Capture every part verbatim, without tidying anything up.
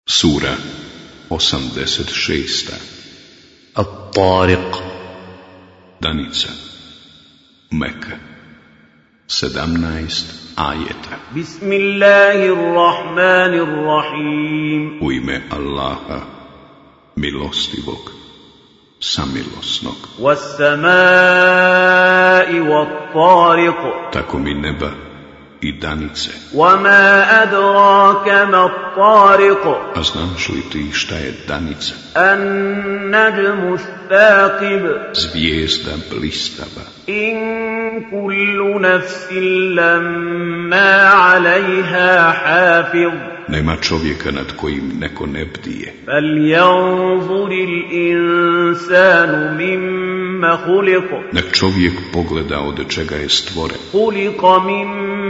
Sura osamdeset šest. At-Tariq. Danica. Meka. sedamnaest ajeta. Bismillahirrahmanirrahim. U ime Allaha, milostivog, samilosnog. Was-samaa'i wat-tariq. Tako mi neba i danice. Wama adraka mat-tariq. A znaš li ti šta je danica? An-najmu ath-thaqib. Zvijezda blistava. In kullu nafsin lamma 'alayha hafiz. Nema čovjeka nad kojim neko ne bdije. Falyanzuril insanu mimma khuliq. Nek čovjek pogleda od čega je stvoren. Khuliqa min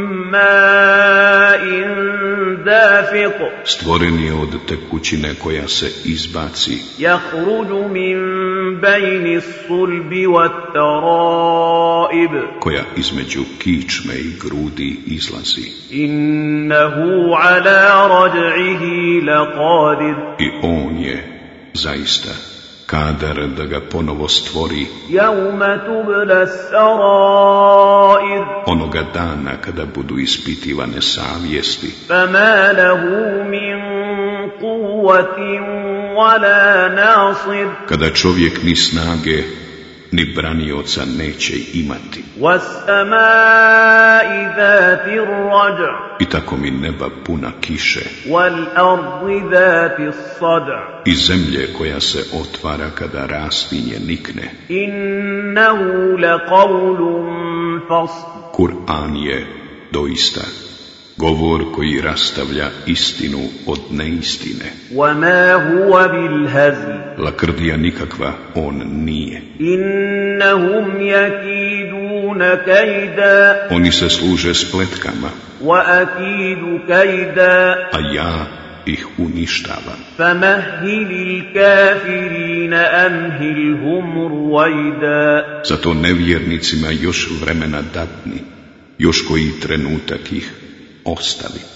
ma'in dafiq. Stvoren je od tekućine koja se izbaci. Yakhruju min bayni as-sulbi wat-tara'ib. Koja između kičme i grudi izlazi. Innahu 'ala raj'ihi laqadir. I on je zaista kadar da ga ponovo stvori. Yawma tubla as-sarair. Onoga dana kada budu ispitivane savjesti. Fama lahu min quwwatin wala nasir. Kada čovjek ni snage ni branioca neće imati. Was-samaa'i dhatir raj'. I tako mi neba puna kiše. Wal-ardi dhatis sad'. I zemlje koja se otvara kada rastinje nikne. Innahu laqawlun fasl. Kur'an je doista govor koji rastavlja istinu od neistine. Wama huwa bil hazl. Lakrdija nikakva on nije. Innahum yakiduna kayda. Oni se služe spletkama, Wa akidu kayda. a ja ih uništavam. Famahhilil kafirina amhilhum ruwaida. Zato nevjernicima još vremena dadni, još koji trenutak ih ostavi.